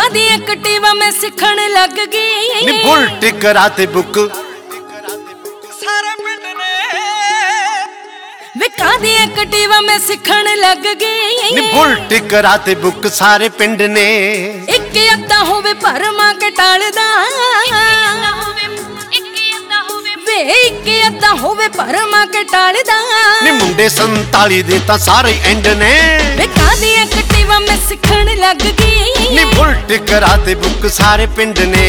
दी Activa मैं सिखण लग गई नी बुलट कराते बुक सारे पिंड ने विका दी एक्टिवा मैं सिखण लग गई नी बुलट कराते बुक सारे पिंड ने एक अद्दा होवे भरमा के टालदा एक अद्दा होवे भरमा के टालदा नी मुंडे 47 दे तां सारे एंड ने विका दी एक्टिवा मैं सिखण लग गई नी बुलट कराते बुक सारे पिंड ने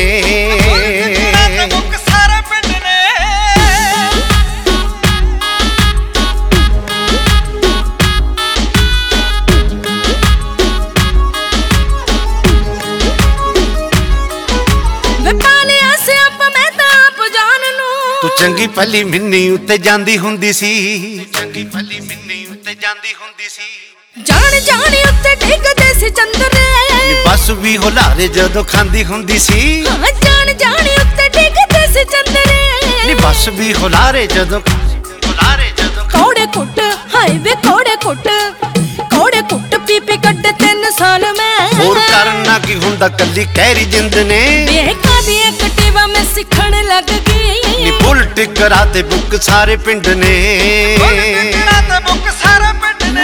तू चंगी भली मिन्नी उत्ते जांदी हुंदी सी चंगी भली मिन्नी उत्ते जांदी हुंदी सी जान जान उत्ते डिगदे सी चंदरे बस भी हुलारे जदों खांदी हुंदी सी जान जान उत्ते डिगदे सी चंदरे बस भी हुलारे जदों कौड़े कुट हाय वे कौड़े कुट पी पी कड्डे 3 साल में और करना की हुंदा कल्ली कहरी जिंद ने बेका दी एक्टिवा मैं सिखण लग गई नी बुलट कराते बुक सारे पिंड ने कराते बुक सारे पिंड ने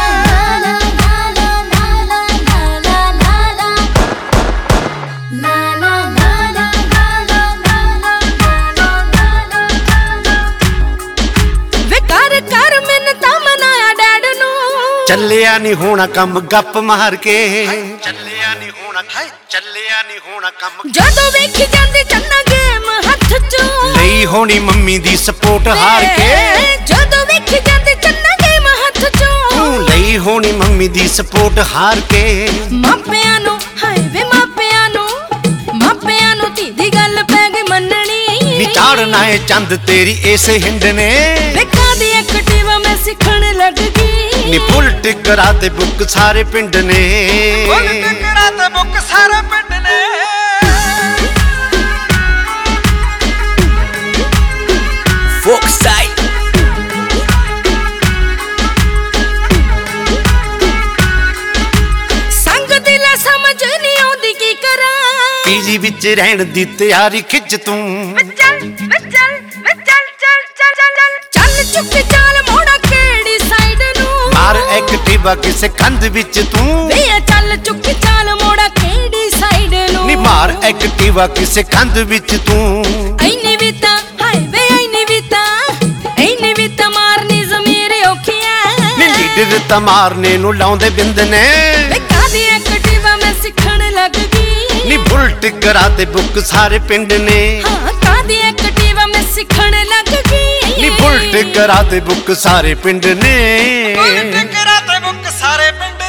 ਚੱਲਿਆ ਨਹੀਂ ਹੋਣਾ ਕੰਮ ਗੱਪ ਮਾਰ ਕੇ ਚੱਲਿਆ ਨਹੀਂ ਹੋਣਾ ਕੰਮ ਜਦੋਂ ਵੇਖੀ ਜਾਂਦੀ ਚੰਨਾ ਗੇਮ ਹੱਥ ਚੋਂ ਲਈ ਹੋਣੀ ਮੰਮੀ ਦੀ ਸਪੋਰਟ ਹਾਰ ਕੇ ਜਦੋਂ ਵੇਖੀ ਜਾਂਦੀ ਚੰਨਾ ਗੇਮ ਹੱਥ ਚੋਂ ਤੂੰ ਲਈ ਹੋਣੀ ਮੰਮੀ ਦੀ ਸਪੋਰਟ ਹਾਰ ਕੇ ਮਾਪਿਆਂ ਨੂੰ ਹਾਏ ਵੇ ਮਾਪਿਆਂ ਨੂੰ ਧੀ ਦੀ ਗੱਲ ਪੈ ਗਈ ਮੰਨਣੀ ਨੀ ਚਾੜਨਾ ਏ ਚੰਦ ਤੇਰੀ ਇਸ ਹਿੰਡ ਨੇ ਵਿਕਾ ਦੀ ਐਕਟਿਵਾ ਮੈਂ ਸਿੱਖਣ ਲੱਗ ਗਈ ਨੀ ਬੁਲਟ ਕਰਾਤੇ ਬੁੱਕ ਸਾਰੇ ਪਿੰਡ ਨੇ ਬੁਲਟ ਕਰਾਤੇ ਬੁੱਕ ਸਾਰੇ ਪਿੰਡ ਨੇ ਫੋਕ ਸਾਈਡ ਸੰਗ ਦਿਲ ਸਮਝ ਨਹੀਂ ਆਉਂਦੀ ਕੀ ਕਰਾਂ ਪੀਜੀ ਵਿੱਚ ਰਹਿਣ ਦੀ ਤਿਆਰੀ ਖਿੱਚ ਤੂੰ ਚੱਲ ਚੁੱਕ ਚਾਲ ਮੋੜਾ ਕਿਹੜੀ ਸਾਈਡ ਨੂੰ ਮਾਰ ਐਕਟਿਵਾ ਕਿਸੇ ਕੰਧ ਵਿੱਚ ਤੂੰ ਵੇ ਚੱਲ ਚੁੱਕ ਚਾਲ ਮੋੜਾ ਕਿਹੜੀ ਸਾਈਡ ਨੂੰ ਨੀ ਮਾਰ ਐਕਟਿਵਾ ਕਿਸੇ ਕੰਧ ਵਿੱਚ ਤੂੰ ਐਨੀ ਵੀ ਤਾਂ ਹਾਏ ਵੇ ਐਨੀ ਵੀ ਤਾਂ ਮਾਰਨੀ ਜ਼ਮੀਰ ਔਖੀਆਂ ਨੀ ਲੀਡਰ ਤਾਂ ਮਾਰਨੇ ਨੂੰ ਲਾਉਂਦੇ ਬਿੰਦ ਨੇ ਵਿਕਾ ਦੀ ਐਕਟਿਵਾ ਮੈਂ ਸਿੱਖਣ ਲੱਗ ਗਈ ਨੀ ਬੁਲਟ ਕਰਾਤੇ ਬੁੱਕ ਸਾਰੇ ਪਿੰਡ ਨੇ ਹਾਂ ਕਾਦੀ ਐਕਟਿਵਾ ਮੈਂ ਸਿੱਖਣ ਲੱਗ ਗਈ ਨੀ ਬੁਲਟ ਕਰਾਤੇ ਬੁੱਕ ਸਾਰੇ ਪਿੰਡ ਨੇ ਬੁਲਟ ਕਰਾਤੇ ਬੁੱਕ ਸਾਰੇ ਪਿੰਡ